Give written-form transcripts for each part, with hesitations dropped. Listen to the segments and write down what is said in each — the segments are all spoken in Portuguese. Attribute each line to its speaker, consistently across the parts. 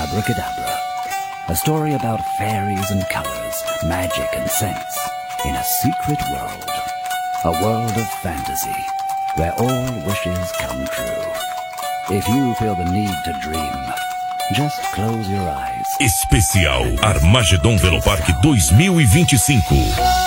Speaker 1: Abracadabra. A story about fairies and colors, magic and scents, in a secret world. A world of fantasy, where all wishes come true. If you feel the need to dream, just close your eyes.
Speaker 2: Especial Armagedon Velopark 2025.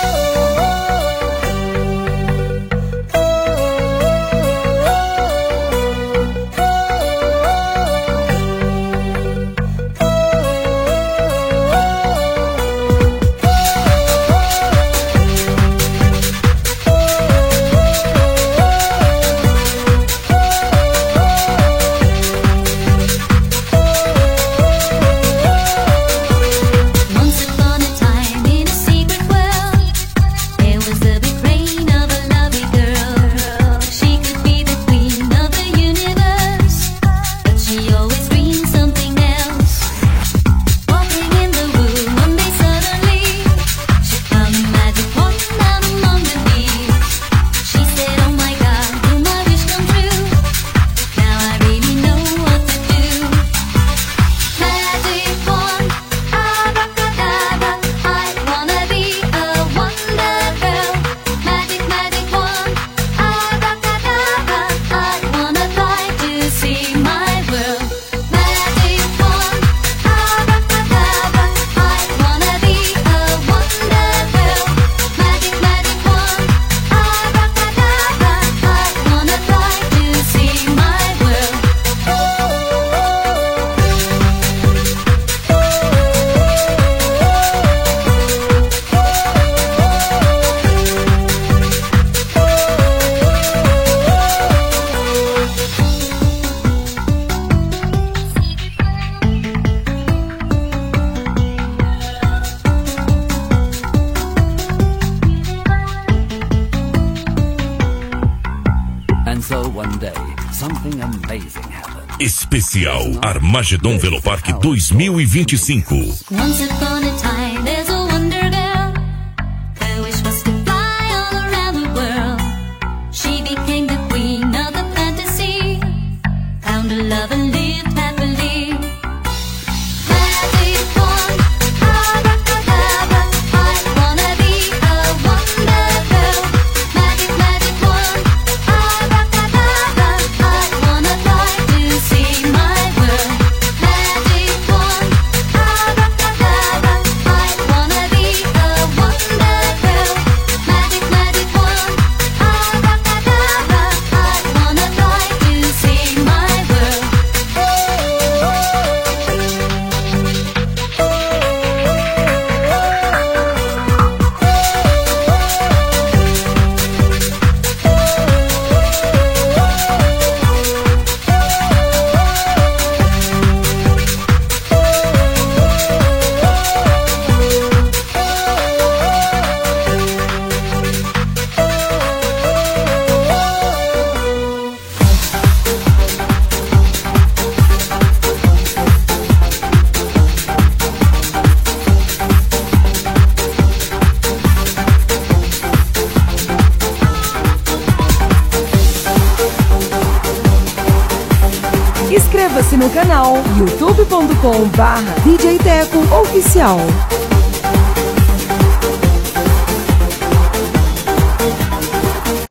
Speaker 2: Especial Armagedon Velopark 2025.
Speaker 3: Inscreva-se no canal youtube.com/DJ Teco Oficial.